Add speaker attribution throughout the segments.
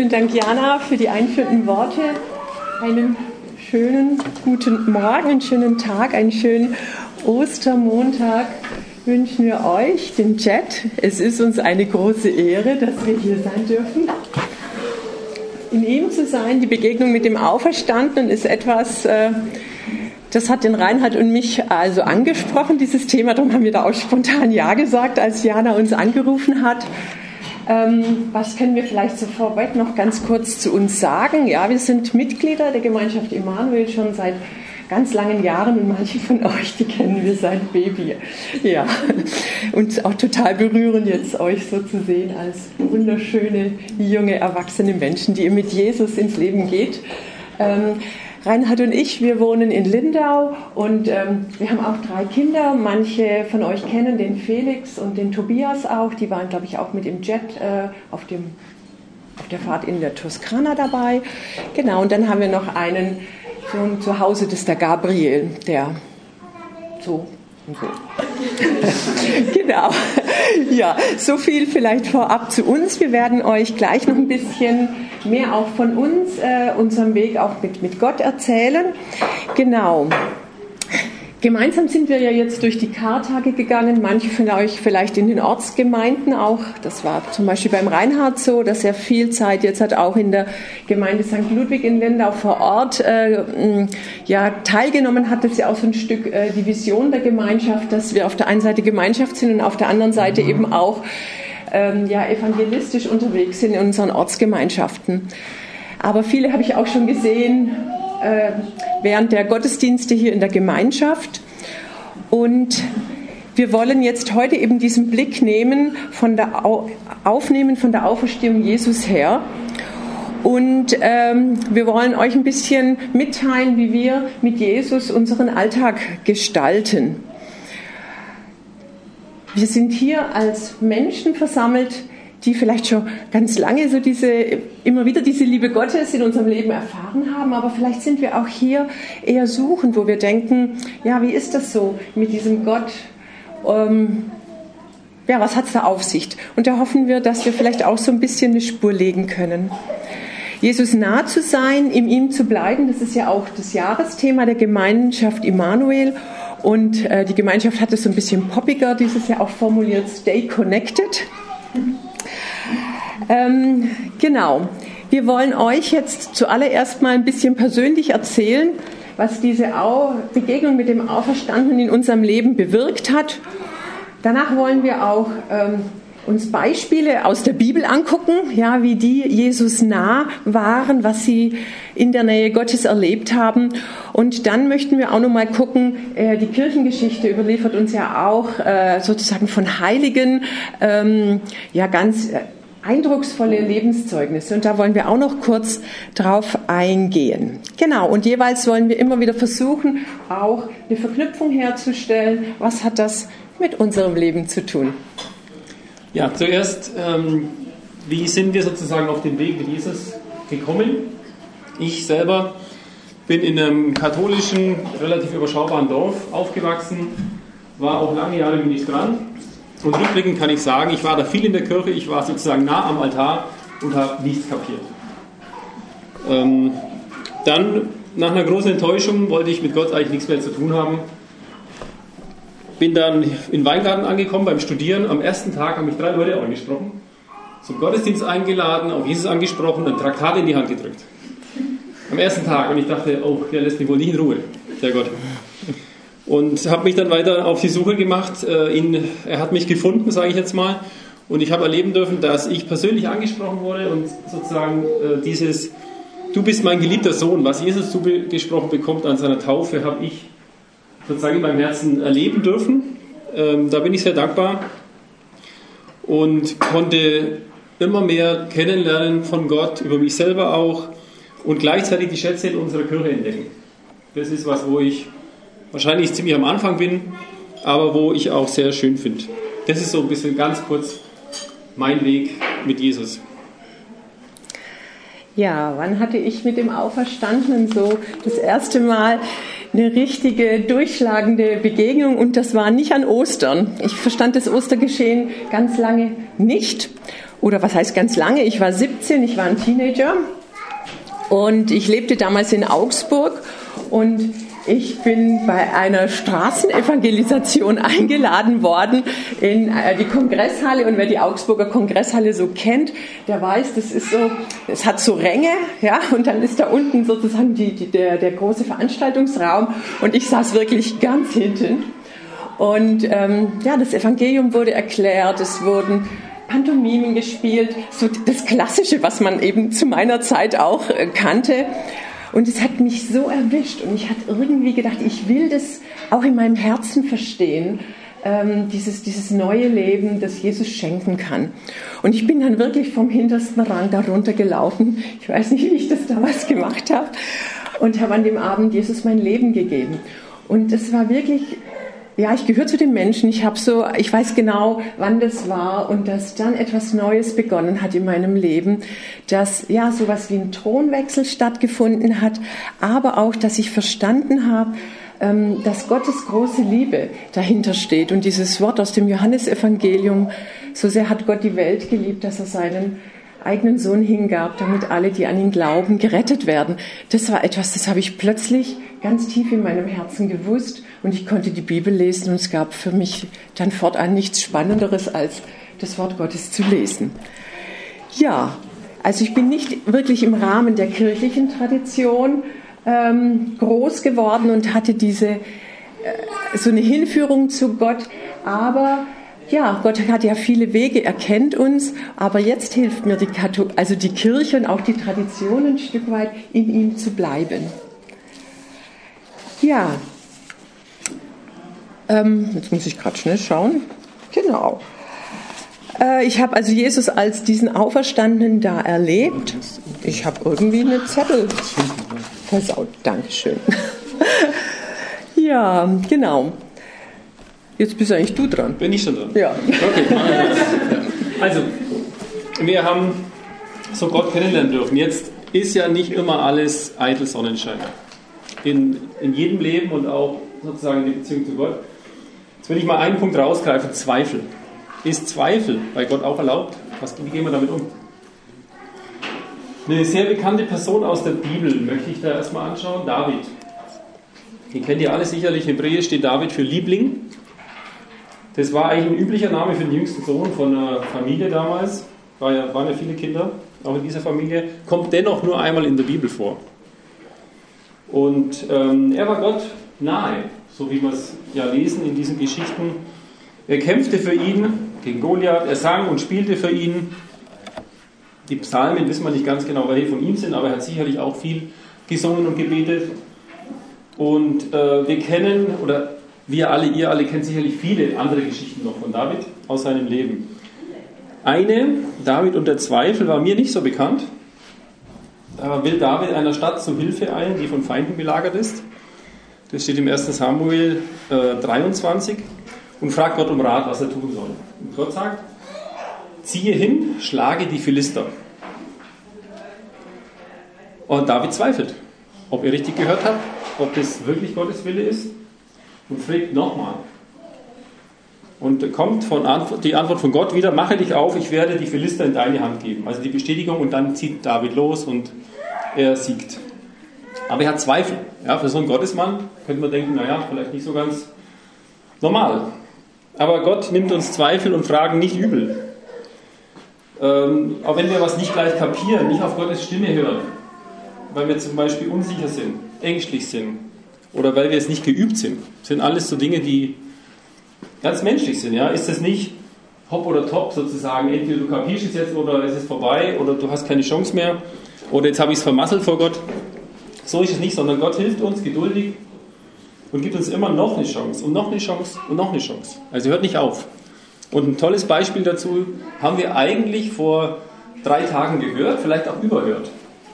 Speaker 1: Vielen Dank, Jana, für die einführenden Worte. Einen schönen guten Morgen, einen schönen Tag, einen schönen Ostermontag wünschen wir euch, den Chat. Es ist uns eine große Ehre, dass wir hier sein dürfen. In ihm zu sein, die Begegnung mit dem Auferstandenen ist etwas, das hat den Reinhard und mich also angesprochen, dieses Thema. Darum haben wir da auch spontan Ja gesagt, als Jana uns angerufen hat. Was können wir vielleicht so vorweg noch ganz kurz zu uns sagen? Ja, wir sind Mitglieder der Gemeinschaft Immanuel schon seit ganz langen Jahren und manche von euch, die kennen wir seit Baby. Ja, und auch total berührend jetzt euch so zu sehen als wunderschöne, junge, erwachsene Menschen, die ihr mit Jesus ins Leben geht. Reinhard und ich, wir wohnen in Lindau und wir haben auch 3 Kinder. Manche von euch kennen den Felix und den Tobias auch. Die waren, glaube ich, auch mit im Jet auf der Fahrt in der Toskana dabei. Genau, und dann haben wir noch einen Sohn zu Hause, das ist der Gabriel, der so und so. Genau. Ja, so viel vielleicht vorab zu uns. Wir werden euch gleich noch ein bisschen mehr auch von uns, unserem Weg auch mit Gott erzählen. Genau. Gemeinsam sind wir ja jetzt durch die Kartage gegangen, manche von euch vielleicht in den Ortsgemeinden auch. Das war zum Beispiel beim Reinhard so, dass er viel Zeit jetzt hat, auch in der Gemeinde St. Ludwig in Lindau vor Ort teilgenommen hat. Das ist ja auch so ein Stück die Vision der Gemeinschaft, dass wir auf der einen Seite Gemeinschaft sind und auf der anderen Seite eben auch evangelistisch unterwegs sind in unseren Ortsgemeinschaften. Aber viele habe ich auch schon gesehen, während der Gottesdienste hier in der Gemeinschaft. Und wir wollen jetzt heute eben diesen Blick aufnehmen von der Auferstehung Jesus her. Und wir wollen euch ein bisschen mitteilen, wie wir mit Jesus unseren Alltag gestalten. Wir sind hier als Menschen versammelt, die vielleicht schon ganz lange so immer wieder diese Liebe Gottes in unserem Leben erfahren haben, aber vielleicht sind wir auch hier eher suchend, wo wir denken, ja, wie ist das so mit diesem Gott? Was hat es da auf sich? Und da hoffen wir, dass wir vielleicht auch so ein bisschen eine Spur legen können. Jesus nah zu sein, in ihm zu bleiben, das ist ja auch das Jahresthema der Gemeinschaft Immanuel. Und die Gemeinschaft hat es so ein bisschen poppiger dieses Jahr auch formuliert, Stay Connected. Genau. Wir wollen euch jetzt zuallererst mal ein bisschen persönlich erzählen, was diese Begegnung mit dem Auferstandenen in unserem Leben bewirkt hat. Danach wollen wir auch uns Beispiele aus der Bibel angucken, ja, wie die Jesus nah waren, was sie in der Nähe Gottes erlebt haben. Und dann möchten wir auch noch mal gucken, die Kirchengeschichte überliefert uns ja auch sozusagen von Heiligen ganz eindrucksvolle Lebenszeugnisse. Und da wollen wir auch noch kurz drauf eingehen. Genau, und jeweils wollen wir immer wieder versuchen, auch eine Verknüpfung herzustellen. Was hat das mit unserem Leben zu tun?
Speaker 2: Ja, zuerst, wie sind wir sozusagen auf den Weg mit Jesus gekommen? Ich selber bin in einem katholischen, relativ überschaubaren Dorf aufgewachsen, war auch lange Jahre Ministrant. Und rückblickend kann ich sagen, ich war da viel in der Kirche, ich war sozusagen nah am Altar und habe nichts kapiert. Dann, nach einer großen Enttäuschung, wollte ich mit Gott eigentlich nichts mehr zu tun haben. Bin dann in Weingarten angekommen beim Studieren. Am ersten Tag haben mich 3 Leute angesprochen, zum Gottesdienst eingeladen, auf Jesus angesprochen, ein Traktat in die Hand gedrückt. Am ersten Tag. Und ich dachte, oh, der lässt mich wohl nicht in Ruhe, der Gott. Und habe mich dann weiter auf die Suche gemacht. Er hat mich gefunden, sage ich jetzt mal. Und ich habe erleben dürfen, dass ich persönlich angesprochen wurde und sozusagen dieses Du bist mein geliebter Sohn, was Jesus zugesprochen bekommt an seiner Taufe, habe ich sozusagen in meinem Herzen erleben dürfen. Da bin ich sehr dankbar und konnte immer mehr kennenlernen von Gott, über mich selber auch und gleichzeitig die Schätze in unserer Kirche entdecken. Das ist was, wo ich wahrscheinlich ziemlich am Anfang bin, aber wo ich auch sehr schön finde. Das ist so ein bisschen ganz kurz mein Weg mit Jesus.
Speaker 1: Ja, wann hatte ich mit dem Auferstandenen so das erste Mal eine richtige, durchschlagende Begegnung? Und das war nicht an Ostern. Ich verstand das Ostergeschehen ganz lange nicht. oder was heißt ganz lange, ich war 17, ich war ein Teenager und ich lebte damals in Augsburg und ich bin bei einer Straßenevangelisation eingeladen worden in die Kongresshalle, und wer die Augsburger Kongresshalle so kennt, der weiß, das ist so, es hat so Ränge, ja, und dann ist da unten sozusagen der große Veranstaltungsraum und ich saß wirklich ganz hinten und das Evangelium wurde erklärt, es wurden Pantomimen gespielt, so das Klassische, was man eben zu meiner Zeit auch kannte. Und es hat mich so erwischt und ich hatte irgendwie gedacht, ich will das auch in meinem Herzen verstehen, dieses neue Leben, das Jesus schenken kann. Und ich bin dann wirklich vom hintersten Rang darunter gelaufen. Ich weiß nicht, wie ich das damals gemacht habe. Und habe an dem Abend Jesus mein Leben gegeben. Und das war wirklich, ja, ich gehöre zu den Menschen. Ich weiß genau, wann das war und dass dann etwas Neues begonnen hat in meinem Leben, dass ja sowas wie ein Thronwechsel stattgefunden hat, aber auch, dass ich verstanden habe, dass Gottes große Liebe dahinter steht. Und dieses Wort aus dem Johannesevangelium: So sehr hat Gott die Welt geliebt, dass er seinen eigenen Sohn hingab, damit alle, die an ihn glauben, gerettet werden. Das war etwas, das habe ich plötzlich ganz tief in meinem Herzen gewusst, und ich konnte die Bibel lesen und es gab für mich dann fortan nichts Spannenderes, als das Wort Gottes zu lesen. Ja, also ich bin nicht wirklich im Rahmen der kirchlichen Tradition groß geworden und hatte so eine Hinführung zu Gott, aber ja, Gott hat ja viele Wege, er kennt uns, aber jetzt hilft mir die Kirche und auch die Tradition ein Stück weit, in ihm zu bleiben. Ja, jetzt muss ich gerade schnell schauen. Genau. Ich habe also Jesus als diesen Auferstandenen da erlebt. Ich habe irgendwie einen Zettel versaut. Dankeschön. Ja, genau. Jetzt bist eigentlich du dran.
Speaker 2: Bin ich schon dran?
Speaker 1: Ja.
Speaker 2: Okay, machen wir das. Also, wir haben so Gott kennenlernen dürfen. Jetzt ist ja nicht immer alles eitel Sonnenschein. In jedem Leben und auch sozusagen in der Beziehung zu Gott. Jetzt will ich mal einen Punkt rausgreifen: Zweifel. Ist Zweifel bei Gott auch erlaubt? Wie gehen wir damit um? Eine sehr bekannte Person aus der Bibel möchte ich da erstmal anschauen: David. Den kennt ihr alle sicherlich. In Hebräisch steht David für Liebling. Das war eigentlich ein üblicher Name für den jüngsten Sohn von einer Familie damals. Waren ja viele Kinder, auch in dieser Familie. Kommt dennoch nur einmal in der Bibel vor. Und er war Gott nahe, so wie wir es ja lesen in diesen Geschichten. Er kämpfte für ihn gegen Goliath, er sang und spielte für ihn. Die Psalmen wissen wir nicht ganz genau, welche von ihm sind, aber er hat sicherlich auch viel gesungen und gebetet. Und wir kennen, oder ihr alle kennt sicherlich viele andere Geschichten noch von David aus seinem Leben. Eine, David und der Zweifel, war mir nicht so bekannt. Da will David einer Stadt zu Hilfe eilen, die von Feinden belagert ist. Das steht im 1. Samuel 23 und fragt Gott um Rat, was er tun soll. Und Gott sagt: Ziehe hin, schlage die Philister. Und David zweifelt, ob er richtig gehört hat, ob das wirklich Gottes Wille ist, und fragt nochmal. Und kommt die Antwort von Gott wieder: Mache dich auf, ich werde die Philister in deine Hand geben. Also die Bestätigung, und dann zieht David los und er siegt. Aber er hat Zweifel. Ja, für so einen Gottesmann könnte man denken, naja, vielleicht nicht so ganz normal. Aber Gott nimmt uns Zweifel und Fragen nicht übel. Auch wenn wir was nicht gleich kapieren, nicht auf Gottes Stimme hören, weil wir zum Beispiel unsicher sind, ängstlich sind oder weil wir es nicht geübt sind, sind alles so Dinge, die ganz menschlich sind. Ja? Ist es nicht hopp oder top sozusagen, entweder du kapierst es jetzt oder es ist vorbei oder du hast keine Chance mehr oder jetzt habe ich es vermasselt vor Gott. So ist es nicht, sondern Gott hilft uns geduldig und gibt uns immer noch eine Chance und noch eine Chance und noch eine Chance. Also hört nicht auf. Und ein tolles Beispiel dazu haben wir eigentlich vor 3 Tagen gehört, vielleicht auch überhört.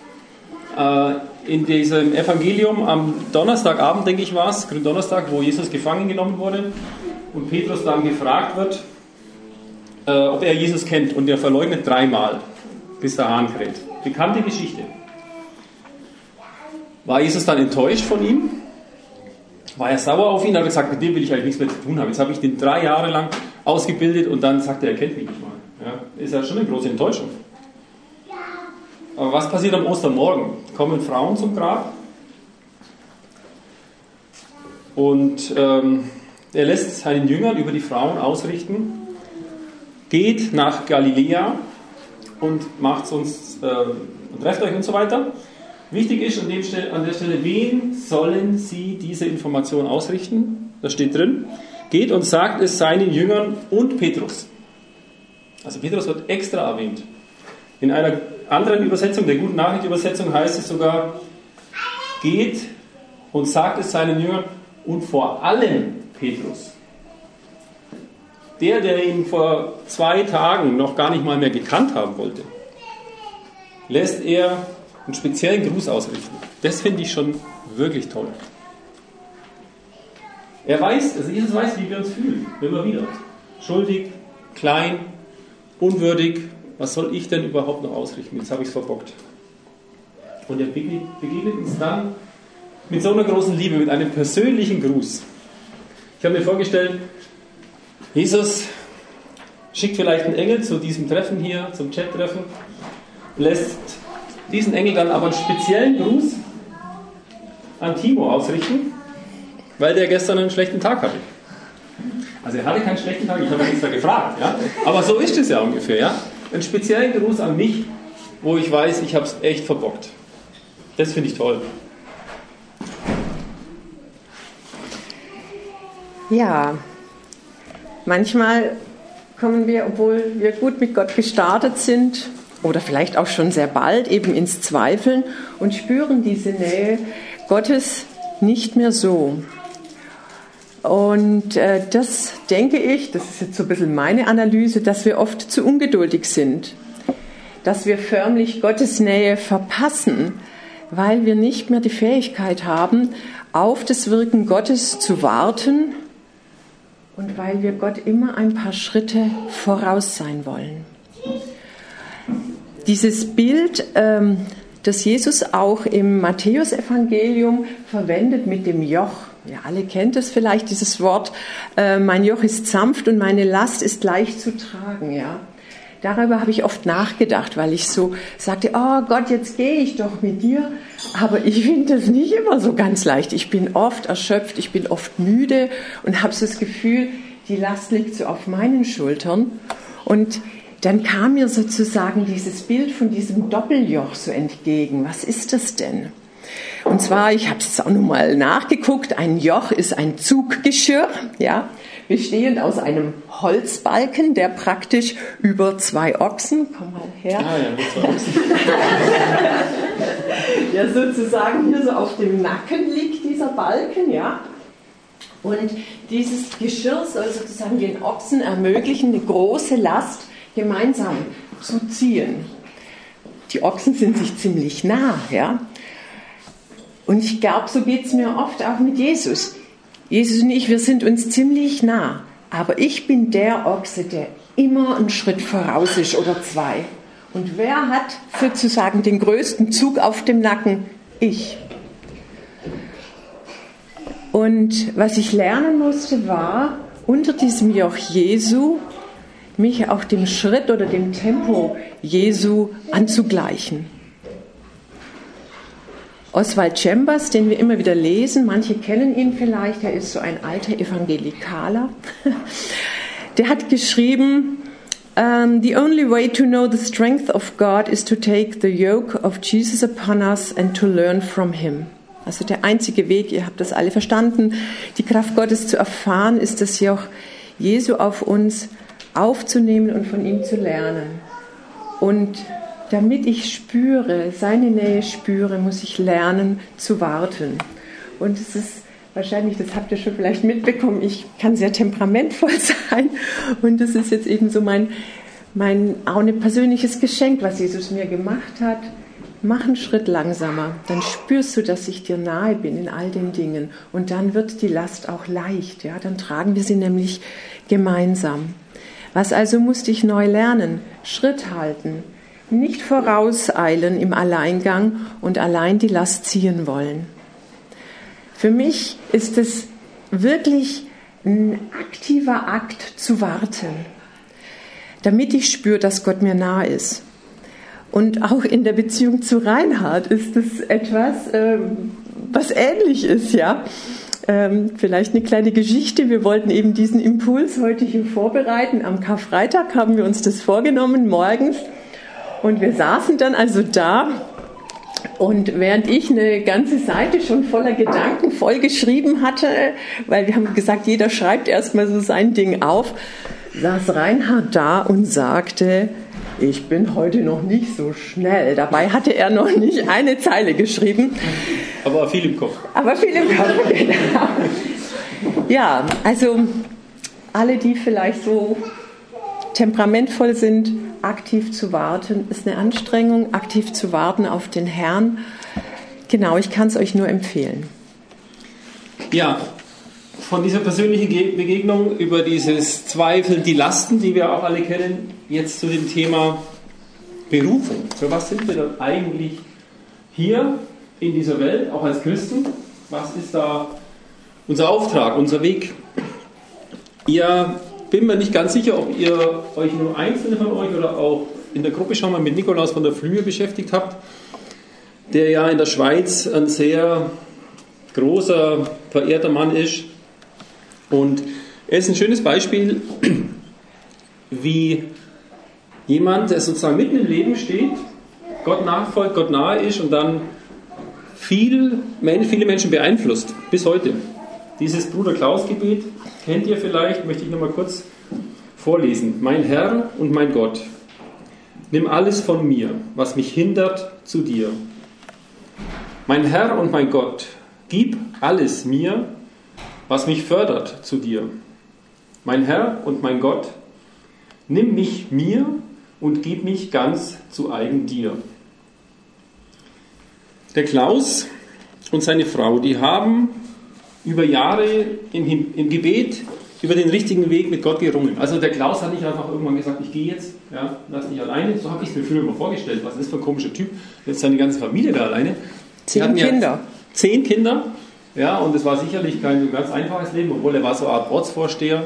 Speaker 2: In diesem Evangelium am Donnerstagabend, denke ich, war es, Gründonnerstag, wo Jesus gefangen genommen wurde und Petrus dann gefragt wird, ob er Jesus kennt, und er verleugnet 3-mal, bis der Hahn kräht. Bekannte Geschichte. War Jesus dann enttäuscht von ihm? War er sauer auf ihn? Hat er gesagt, mit dem will ich eigentlich nichts mehr zu tun haben. Jetzt habe ich den 3 Jahre lang ausgebildet und dann sagt er kennt mich nicht mal. Ja? ist ja schon eine große Enttäuschung. Aber was passiert am Ostermorgen? Kommen Frauen zum Grab und er lässt seinen Jüngern über die Frauen ausrichten, geht nach Galiläa und macht uns, trefft euch und so weiter. Wichtig ist an der Stelle, wen sollen sie diese Information ausrichten? Das steht drin. Geht und sagt es seinen Jüngern und Petrus. Also Petrus wird extra erwähnt. In einer anderen Übersetzung, der Guten Nachricht Übersetzung, heißt es sogar, geht und sagt es seinen Jüngern und vor allem Petrus. Der ihn vor 2 Tagen noch gar nicht mal mehr gekannt haben wollte, lässt er einen speziellen Gruß ausrichten. Das finde ich schon wirklich toll. Er weiß, also Jesus weiß, wie wir uns fühlen, immer wieder. Schuldig, klein, unwürdig. Was soll ich denn überhaupt noch ausrichten? Jetzt habe ich es verbockt. Und er begegnet uns dann mit so einer großen Liebe, mit einem persönlichen Gruß. Ich habe mir vorgestellt, Jesus schickt vielleicht einen Engel zu diesem Treffen hier, zum Chat-Treffen, lässt diesen Engel dann aber einen speziellen Gruß an Timo ausrichten, weil der gestern einen schlechten Tag hatte. Also er hatte keinen schlechten Tag, ich habe ihn extra gefragt, ja? Aber so ist es ja ungefähr. Ja? Einen speziellen Gruß an mich, wo ich weiß, ich habe es echt verbockt. Das finde ich toll.
Speaker 1: Ja, manchmal kommen wir, obwohl wir gut mit Gott gestartet sind, oder vielleicht auch schon sehr bald, eben ins Zweifeln und spüren diese Nähe Gottes nicht mehr so. Und das denke ich, das ist jetzt so ein bisschen meine Analyse, dass wir oft zu ungeduldig sind, dass wir förmlich Gottes Nähe verpassen, weil wir nicht mehr die Fähigkeit haben, auf das Wirken Gottes zu warten und weil wir Gott immer ein paar Schritte voraus sein wollen. Dieses Bild, das Jesus auch im Matthäusevangelium verwendet mit dem Joch. Ja, alle kennt es vielleicht, dieses Wort, mein Joch ist sanft und meine Last ist leicht zu tragen. Ja. Darüber habe ich oft nachgedacht, weil ich so sagte, oh Gott, jetzt gehe ich doch mit dir. Aber ich finde das nicht immer so ganz leicht. Ich bin oft erschöpft, ich bin oft müde und habe so das Gefühl, die Last liegt so auf meinen Schultern. Und dann kam mir sozusagen dieses Bild von diesem Doppeljoch so entgegen. Was ist das denn? Und zwar, ich habe es jetzt auch nochmal nachgeguckt, ein Joch ist ein Zuggeschirr, ja, bestehend aus einem Holzbalken, der praktisch über 2 Ochsen, komm mal her,
Speaker 2: ja, 2 Ochsen.
Speaker 1: ja, sozusagen hier so auf dem Nacken liegt dieser Balken, ja. Und dieses Geschirr soll sozusagen den Ochsen ermöglichen, eine große Last gemeinsam zu ziehen. Die Ochsen sind sich ziemlich nah, ja. Und ich glaube, so geht es mir oft auch mit Jesus. Jesus und ich, wir sind uns ziemlich nah. Aber ich bin der Ochse, der immer einen Schritt voraus ist oder 2. Und wer hat sozusagen den größten Zug auf dem Nacken? Ich. Und was ich lernen musste, war, unter diesem Joch Jesu mich auch dem Schritt oder dem Tempo Jesu anzugleichen. Oswald Chambers, den wir immer wieder lesen, manche kennen ihn vielleicht, er ist so ein alter Evangelikaler, der hat geschrieben, the only way to know the strength of God is to take the yoke of Jesus upon us and to learn from him. Also der einzige Weg, ihr habt das alle verstanden, die Kraft Gottes zu erfahren, ist das Joch Jesu auf uns aufzunehmen und von ihm zu lernen. Und damit ich spüre, seine Nähe spüre, muss ich lernen zu warten. Und es ist wahrscheinlich, das habt ihr schon vielleicht mitbekommen, ich kann sehr temperamentvoll sein. Und das ist jetzt eben so mein auch ein persönliches Geschenk, was Jesus mir gemacht hat. Mach einen Schritt langsamer, dann spürst du, dass ich dir nahe bin in all den Dingen. Und dann wird die Last auch leicht. Ja? Dann tragen wir sie nämlich gemeinsam. Was also musste ich neu lernen? Schritt halten. Nicht vorauseilen im Alleingang und allein die Last ziehen wollen. Für mich ist es wirklich ein aktiver Akt zu warten. damit ich spüre, dass Gott mir nah ist. Und auch in der Beziehung zu Reinhard ist es etwas, was ähnlich ist, ja. Vielleicht eine kleine Geschichte. Wir wollten eben diesen Impuls heute hier vorbereiten. Am Karfreitag haben wir uns das vorgenommen, morgens. Und wir saßen dann also da. Und während ich eine ganze Seite schon voller Gedanken voll geschrieben hatte, weil wir haben gesagt, jeder schreibt erstmal so sein Ding auf, saß Reinhard da und sagte, ich bin heute noch nicht so schnell. Dabei hatte er noch nicht eine Zeile geschrieben.
Speaker 2: Aber viel im Kopf.
Speaker 1: Genau. Ja, also alle, die vielleicht so temperamentvoll sind, aktiv zu warten, ist eine Anstrengung, aktiv zu warten auf den Herrn. Genau, ich kann es euch nur empfehlen.
Speaker 2: Ja, von dieser persönlichen Begegnung über dieses Zweifeln, die Lasten, die wir auch alle kennen, jetzt zu dem Thema Berufung. Für was sind wir dann eigentlich hier in dieser Welt, auch als Christen? Was ist da unser Auftrag, unser Weg? Bin mir nicht ganz sicher, ob ihr euch nur einzelne von euch oder auch in der Gruppe schon mal mit Nikolaus von der Flühe beschäftigt habt, der ja in der Schweiz ein sehr großer, verehrter Mann ist. Und er ist ein schönes Beispiel, wie jemand, der sozusagen mitten im Leben steht, Gott nachfolgt, Gott nahe ist und dann viele Menschen beeinflusst, bis heute. Dieses Bruder-Klaus-Gebet kennt ihr vielleicht, möchte ich nochmal kurz vorlesen. Mein Herr und mein Gott, nimm alles von mir, was mich hindert, zu dir. Mein Herr und mein Gott, gib alles mir, was mich fördert, zu dir. Mein Herr und mein Gott, nimm mich mir und gib mich ganz zu eigen dir. Der Klaus und seine Frau, die haben über Jahre im Gebet über den richtigen Weg mit Gott gerungen. Also der Klaus hat nicht einfach irgendwann gesagt, ich gehe jetzt, ja, lass mich alleine. So habe ich es mir früher immer vorgestellt. Was ist das für ein komischer Typ? Jetzt seine ganze Familie da alleine.
Speaker 1: 10 Kinder.
Speaker 2: 10 Kinder. Ja, und es war sicherlich kein ganz einfaches Leben, obwohl er war so eine Art Ortsvorsteher.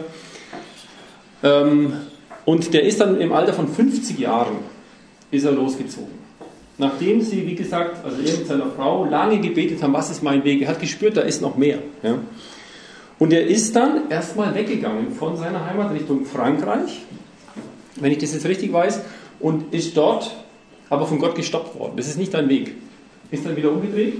Speaker 2: Und der ist dann im Alter von 50 Jahren ist er losgezogen. Nachdem sie, wie gesagt, also er mit seiner Frau lange gebetet haben, was ist mein Weg? Er hat gespürt, da ist noch mehr. Ja. Und er ist dann erstmal weggegangen von seiner Heimat Richtung Frankreich, wenn ich das jetzt richtig weiß, und ist dort aber von Gott gestoppt worden. Das ist nicht dein Weg. Ist dann wieder umgedreht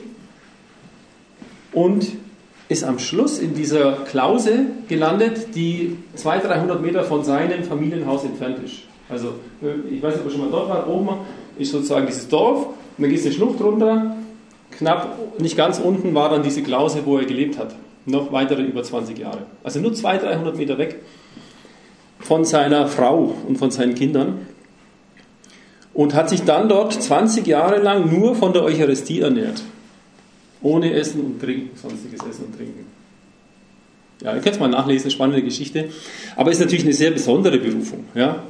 Speaker 2: und ist am Schluss in dieser Klause gelandet, die 200-300 Meter von seinem Familienhaus entfernt ist. Also, ich weiß nicht, ob ihr schon mal dort war, oben ist sozusagen dieses Dorf, und dann geht es eine Schlucht runter, knapp, nicht ganz unten war dann diese Klause, wo er gelebt hat. Noch weitere über 20 Jahre. Also nur 200-300 Meter weg von seiner Frau und von seinen Kindern. Und hat sich dann dort 20 Jahre lang nur von der Eucharistie ernährt. Ohne Essen und Trinken, sonstiges Essen und Trinken. Ja, ihr könnt es mal nachlesen, spannende Geschichte. Aber es ist natürlich eine sehr besondere Berufung. Ja?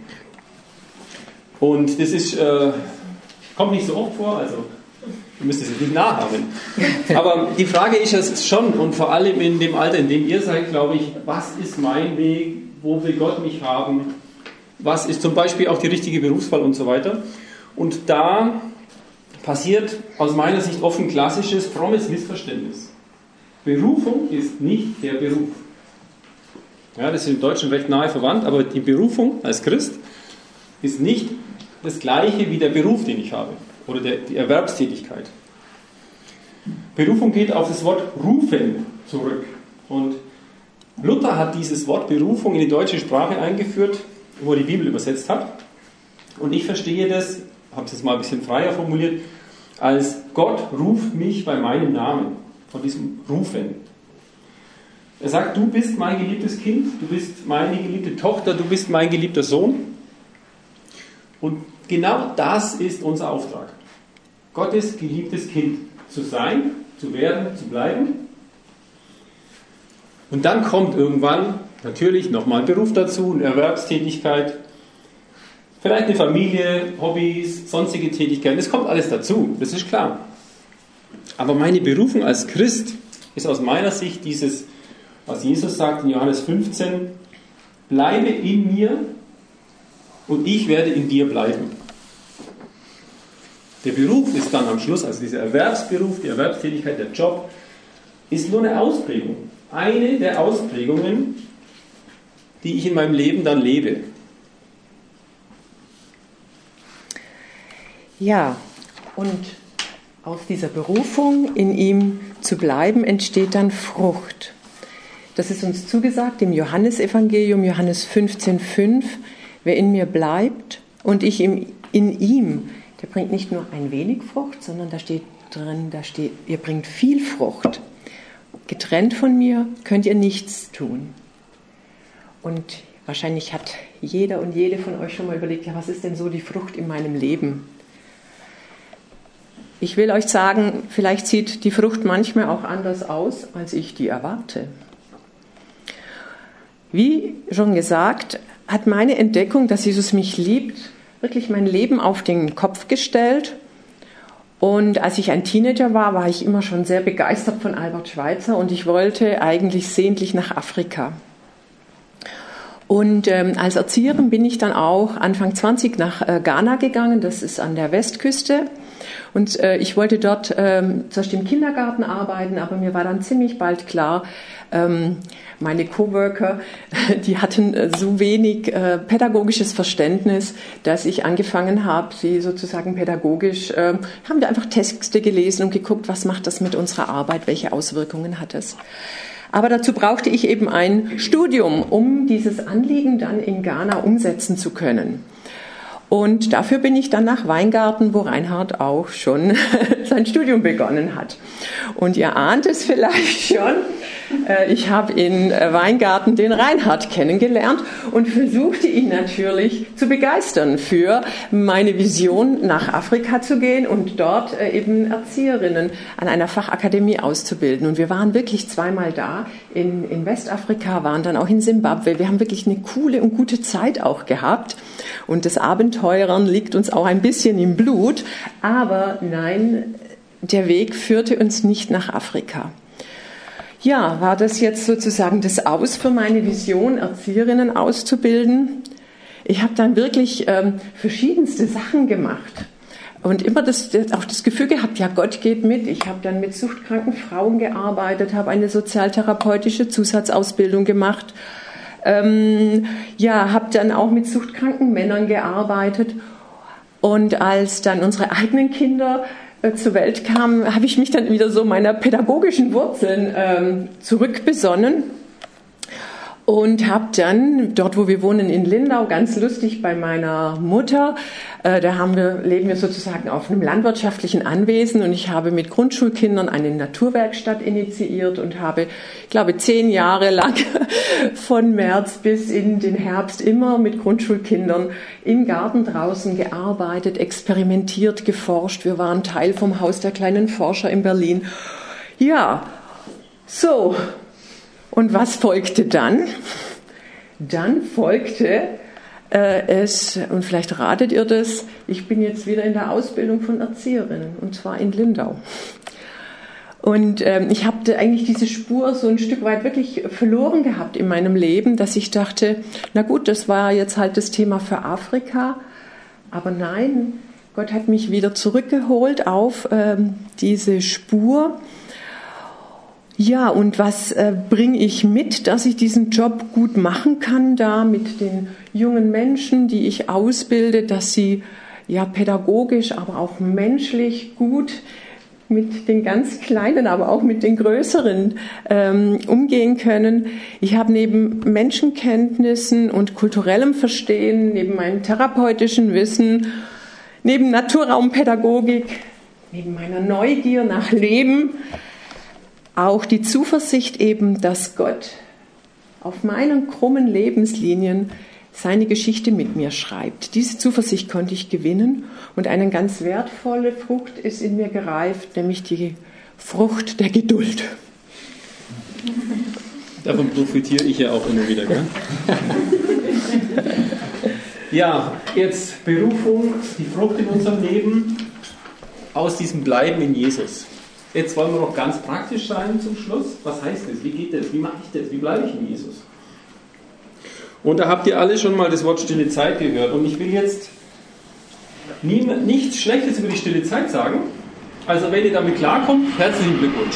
Speaker 2: Und das ist, kommt nicht so oft vor, also ihr müsst es jetzt nicht nachahmen. Aber die Frage ist es schon, und vor allem in dem Alter, in dem ihr seid, glaube ich, was ist mein Weg, wo will Gott mich haben, was ist zum Beispiel auch die richtige Berufswahl und so weiter. Und da passiert aus meiner Sicht oft ein klassisches, frommes Missverständnis. Berufung ist nicht der Beruf. Ja, das ist im Deutschen recht nahe verwandt, aber die Berufung als Christ ist nicht das gleiche wie der Beruf, den ich habe, oder die Erwerbstätigkeit. Berufung geht auf das Wort rufen zurück. Und Luther hat dieses Wort Berufung in die deutsche Sprache eingeführt, wo er die Bibel übersetzt hat. Und ich verstehe das, habe es jetzt mal ein bisschen freier formuliert, als Gott ruft mich bei meinem Namen, von diesem Rufen. Er sagt, du bist mein geliebtes Kind, du bist meine geliebte Tochter, du bist mein geliebter Sohn. Und genau das ist unser Auftrag. Gottes geliebtes Kind zu sein, zu werden, zu bleiben. Und dann kommt irgendwann natürlich nochmal ein Beruf dazu, eine Erwerbstätigkeit, vielleicht eine Familie, Hobbys, sonstige Tätigkeiten. Das kommt alles dazu, das ist klar. Aber meine Berufung als Christ ist aus meiner Sicht dieses, was Jesus sagt in Johannes 15, bleibe in mir und ich werde in dir bleiben. Der Beruf ist dann am Schluss, also dieser Erwerbsberuf, die Erwerbstätigkeit, der Job, ist nur eine Ausprägung. Eine der Ausprägungen, die ich in meinem Leben dann lebe.
Speaker 1: Ja, und aus dieser Berufung, in ihm zu bleiben, entsteht dann Frucht. Das ist uns zugesagt im Johannesevangelium, Johannes 15,5. Wer in mir bleibt und ich in ihm, der bringt nicht nur ein wenig Frucht, sondern da steht drin, ihr bringt viel Frucht. Getrennt von mir könnt ihr nichts tun. Und wahrscheinlich hat jeder und jede von euch schon mal überlegt, ja, was ist denn so die Frucht in meinem Leben? Ich will euch sagen, vielleicht sieht die Frucht manchmal auch anders aus, als ich die erwarte. Wie schon gesagt, hat meine Entdeckung, dass Jesus mich liebt, wirklich mein Leben auf den Kopf gestellt. Und als ich ein Teenager war, war ich immer schon sehr begeistert von Albert Schweitzer und ich wollte eigentlich sehnlich nach Afrika. Und als Erzieherin bin ich dann auch Anfang 20 nach Ghana gegangen, das ist an der Westküste. Und ich wollte dort zuerst im Kindergarten arbeiten, aber mir war dann ziemlich bald klar, meine Coworker, die hatten so wenig pädagogisches Verständnis, dass ich angefangen habe, sie sozusagen pädagogisch, haben wir einfach Texte gelesen und geguckt, was macht das mit unserer Arbeit, welche Auswirkungen hat es. Aber dazu brauchte ich eben ein Studium, um dieses Anliegen dann in Ghana umsetzen zu können. Und dafür bin ich dann nach Weingarten, wo Reinhard auch schon sein Studium begonnen hat. Und ihr ahnt es vielleicht schon, ich habe in Weingarten den Reinhard kennengelernt und versuchte ihn natürlich zu begeistern für meine Vision, nach Afrika zu gehen und dort eben Erzieherinnen an einer Fachakademie auszubilden. Und wir waren wirklich zweimal da in Westafrika, waren dann auch in Simbabwe. Wir haben wirklich eine coole und gute Zeit auch gehabt. Und das Abenteurern liegt uns auch ein bisschen im Blut. Aber nein, der Weg führte uns nicht nach Afrika. Ja, war das jetzt sozusagen das Aus für meine Vision, Erzieherinnen auszubilden? Ich habe dann wirklich verschiedenste Sachen gemacht und immer auch das Gefühl gehabt, ja, Gott geht mit. Ich habe dann mit suchtkranken Frauen gearbeitet, habe eine sozialtherapeutische Zusatzausbildung gemacht, habe dann auch mit suchtkranken Männern gearbeitet. Und als dann unsere eigenen Kinder zur Welt kamen, habe ich mich dann wieder so meiner pädagogischen Wurzeln zurückbesonnen und habe dann dort, wo wir wohnen in Lindau, ganz lustig bei meiner Mutter, leben wir sozusagen auf einem landwirtschaftlichen Anwesen und ich habe mit Grundschulkindern eine Naturwerkstatt initiiert und habe, ich glaube, 10 Jahre lang von März bis in den Herbst immer mit Grundschulkindern im Garten draußen gearbeitet, experimentiert, geforscht. Wir waren Teil vom Haus der kleinen Forscher in Berlin. Ja, so. Und was folgte dann? Dann folgte es, und vielleicht ratet ihr das, ich bin jetzt wieder in der Ausbildung von Erzieherinnen, und zwar in Lindau. Und ich habe eigentlich diese Spur so ein Stück weit wirklich verloren gehabt in meinem Leben, dass ich dachte, na gut, das war jetzt halt das Thema für Afrika, aber nein, Gott hat mich wieder zurückgeholt auf diese Spur. Ja, und was bringe ich mit, dass ich diesen Job gut machen kann, da mit den jungen Menschen, die ich ausbilde, dass sie ja pädagogisch, aber auch menschlich gut mit den ganz Kleinen, aber auch mit den Größeren umgehen können. Ich habe neben Menschenkenntnissen und kulturellem Verstehen, neben meinem therapeutischen Wissen, neben Naturraumpädagogik, neben meiner Neugier nach Leben, auch die Zuversicht eben, dass Gott auf meinen krummen Lebenslinien seine Geschichte mit mir schreibt. Diese Zuversicht konnte ich gewinnen und eine ganz wertvolle Frucht ist in mir gereift, nämlich die Frucht der Geduld.
Speaker 2: Davon profitiere ich ja auch immer wieder. Gell? Ja, jetzt Berufung, die Frucht in unserem Leben aus diesem Bleiben in Jesus. Jetzt wollen wir noch ganz praktisch sein zum Schluss. Was heißt das? Wie geht das? Wie mache ich das? Wie bleibe ich in Jesus? Und da habt ihr alle schon mal das Wort stille Zeit gehört. Und ich will jetzt nichts Schlechtes über die stille Zeit sagen. Also wenn ihr damit klarkommt, herzlichen Glückwunsch.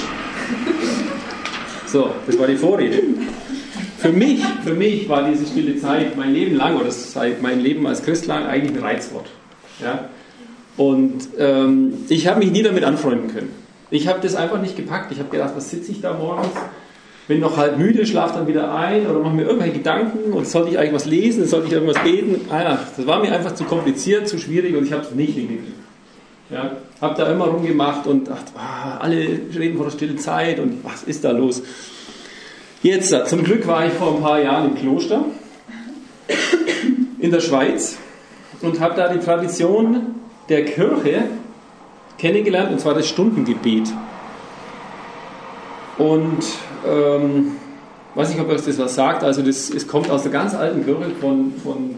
Speaker 2: So, das war die Vorrede. Für mich war diese stille Zeit mein Leben lang, oder seit meinem Leben als Christ lang, eigentlich ein Reizwort. Ja? Und ich habe mich nie damit anfreunden können. Ich habe das einfach nicht gepackt. Ich habe gedacht, was sitze ich da morgens? Bin noch halb müde, schlafe dann wieder ein oder mache mir irgendwelche Gedanken und sollte ich eigentlich was lesen, sollte ich irgendwas beten? Das war mir einfach zu kompliziert, zu schwierig und ich habe es nicht hingekriegt. Ja, habe da immer rumgemacht und dachte, alle reden von der stillen Zeit und was ist da los? Jetzt, zum Glück war ich vor ein paar Jahren im Kloster in der Schweiz und habe da die Tradition der Kirche kennengelernt, und zwar das Stundengebet. Und weiß nicht, ob euch das was sagt, also es kommt aus der ganz alten Kirche von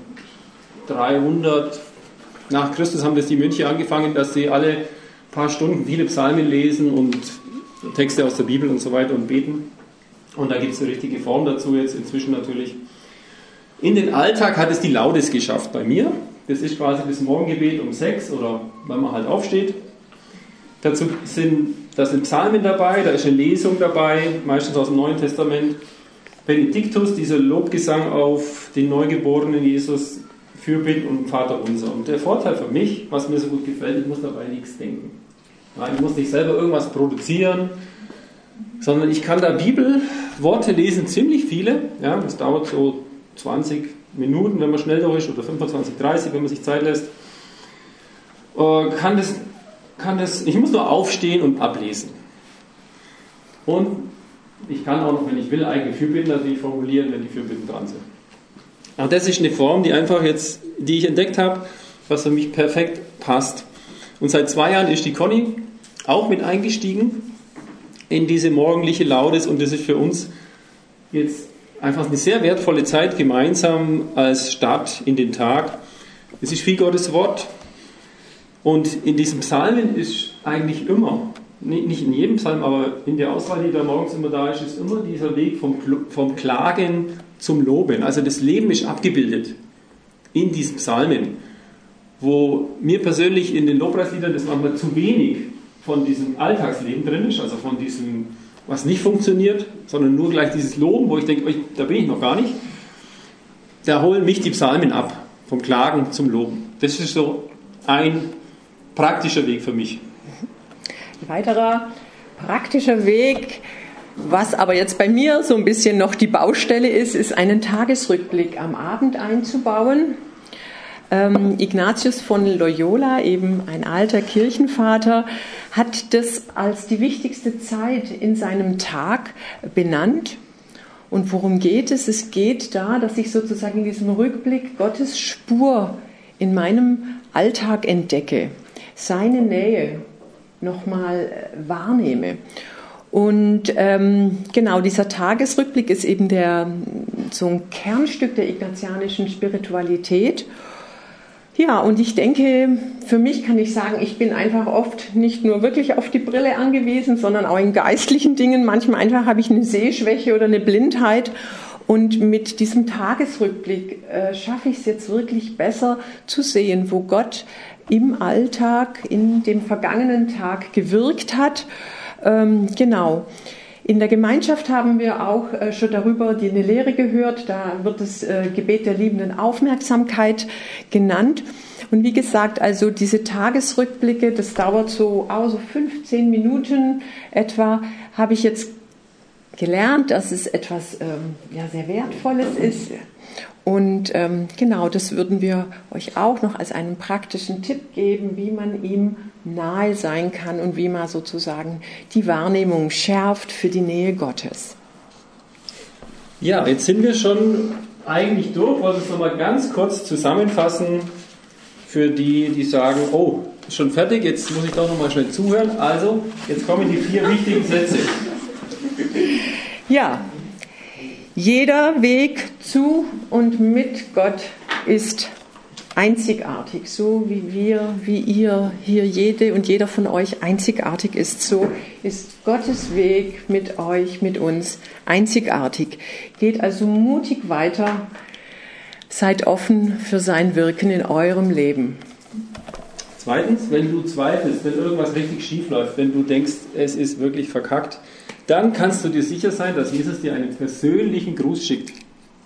Speaker 2: 300 nach Christus haben das die Mönche angefangen, dass sie alle paar Stunden viele Psalmen lesen und Texte aus der Bibel und so weiter und beten. Und da gibt es eine richtige Form dazu jetzt inzwischen natürlich. In den Alltag hat es die Laudes geschafft bei mir. Das ist quasi das Morgengebet um 6 oder wenn man halt aufsteht. Da sind Psalmen dabei, da ist eine Lesung dabei, meistens aus dem Neuen Testament. Benediktus, dieser Lobgesang auf den neugeborenen Jesus, Fürbitte und Vater unser. Und der Vorteil für mich, was mir so gut gefällt, ich muss dabei nichts denken. Ich muss nicht selber irgendwas produzieren, sondern ich kann da Bibelworte lesen, ziemlich viele. Ja, das dauert so 20 Minuten, wenn man schnell durch ist, oder 25, 30, wenn man sich Zeit lässt. Ich muss nur aufstehen und ablesen. Und ich kann auch noch, wenn ich will, eigene Fürbitten natürlich formulieren, wenn die Fürbitten dran sind. Aber das ist eine Form, die ich entdeckt habe, was für mich perfekt passt. Und seit 2 Jahren ist die Conny auch mit eingestiegen in diese morgendliche Laudes, und das ist für uns jetzt einfach eine sehr wertvolle Zeit gemeinsam als Start in den Tag. Es ist viel Gottes Wort. Und in diesen Psalmen ist eigentlich immer, nicht in jedem Psalm, aber in der Auswahl, die da morgens immer da ist immer dieser Weg vom Klagen zum Loben. Also das Leben ist abgebildet in diesen Psalmen, wo mir persönlich in den Lobpreisliedern das manchmal zu wenig von diesem Alltagsleben drin ist, also von diesem, was nicht funktioniert, sondern nur gleich dieses Loben, wo ich denke, da bin ich noch gar nicht. Da holen mich die Psalmen ab, vom Klagen zum Loben. Das ist so ein praktischer Weg für mich.
Speaker 1: Ein weiterer praktischer Weg, was aber jetzt bei mir so ein bisschen noch die Baustelle ist einen Tagesrückblick am Abend einzubauen. Ignatius von Loyola, eben ein alter Kirchenvater, hat das als die wichtigste Zeit in seinem Tag benannt. Und worum geht es? Es geht da, dass ich sozusagen in diesem Rückblick Gottes Spur in meinem Alltag entdecke, seine Nähe nochmal wahrnehme. Und genau, dieser Tagesrückblick ist eben so ein Kernstück der ignatianischen Spiritualität. Ja, und ich denke, für mich kann ich sagen, ich bin einfach oft nicht nur wirklich auf die Brille angewiesen, sondern auch in geistlichen Dingen. Manchmal einfach habe ich eine Sehschwäche oder eine Blindheit. Und mit diesem Tagesrückblick schaffe ich es jetzt wirklich besser zu sehen, wo Gott im Alltag, in dem vergangenen Tag gewirkt hat. Genau. In der Gemeinschaft haben wir auch schon darüber eine Lehre gehört. Da wird das Gebet der liebenden Aufmerksamkeit genannt. Und wie gesagt, also diese Tagesrückblicke, das dauert so 15 Minuten etwa, habe ich jetzt gelernt, dass es etwas sehr Wertvolles ist. Und genau, das würden wir euch auch noch als einen praktischen Tipp geben, wie man ihm nahe sein kann und wie man sozusagen die Wahrnehmung schärft für die Nähe Gottes.
Speaker 2: Ja, jetzt sind wir schon eigentlich durch. Ich wollte es nochmal ganz kurz zusammenfassen für die, die sagen, oh, ist schon fertig, jetzt muss ich doch nochmal schnell zuhören. Also, jetzt kommen die 4 wichtigen Sätze.
Speaker 1: Ja, jeder Weg zu und mit Gott ist einzigartig, so wie ihr hier jede und jeder von euch einzigartig ist, so ist Gottes Weg mit euch, mit uns einzigartig. Geht also mutig weiter Seid offen für sein Wirken in eurem Leben.
Speaker 2: Zweitens, wenn du zweifelst, wenn irgendwas richtig schief läuft, wenn du denkst, es ist wirklich verkackt, dann kannst du dir sicher sein, dass Jesus dir einen persönlichen Gruß schickt.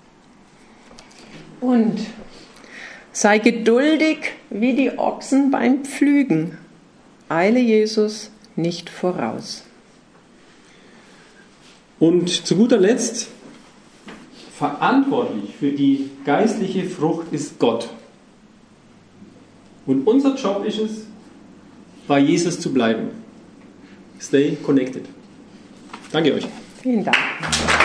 Speaker 1: Und sei geduldig wie die Ochsen beim Pflügen. Eile Jesus nicht voraus.
Speaker 2: Und zu guter Letzt, verantwortlich für die geistliche Frucht ist Gott. Und unser Job ist es, bei Jesus zu bleiben. Stay connected. Danke euch.
Speaker 1: Vielen Dank.